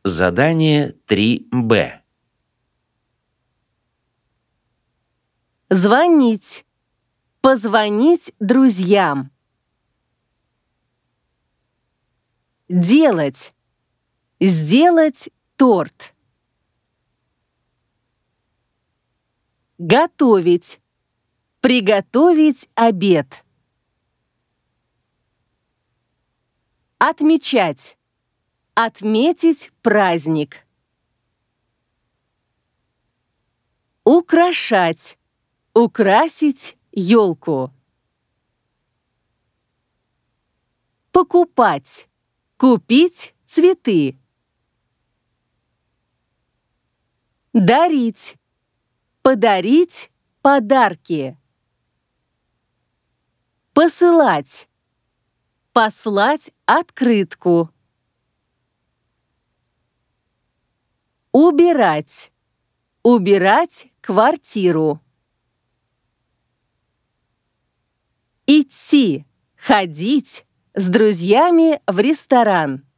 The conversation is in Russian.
Задание 3Б. Звонить. Позвонить друзьям. Делать. Сделать торт. Готовить. Приготовить обед. Отмечать. Отметить праздник. Украшать. Украсить елку. Покупать. Купить цветы. Дарить. Подарить подарки. Посылать. Послать открытку. Убирать. Убирать квартиру. Идти, ходить с друзьями в ресторан.